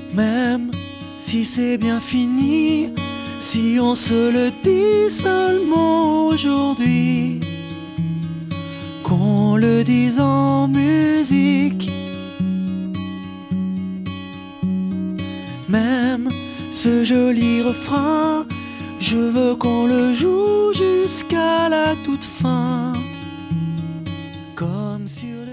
Même si c'est bien fini, si on se le dit seulement aujourd'hui, qu'on le dise en musique. Même ce joli refrain, je veux qu'on le joue jusqu'à la toute fin, comme sur le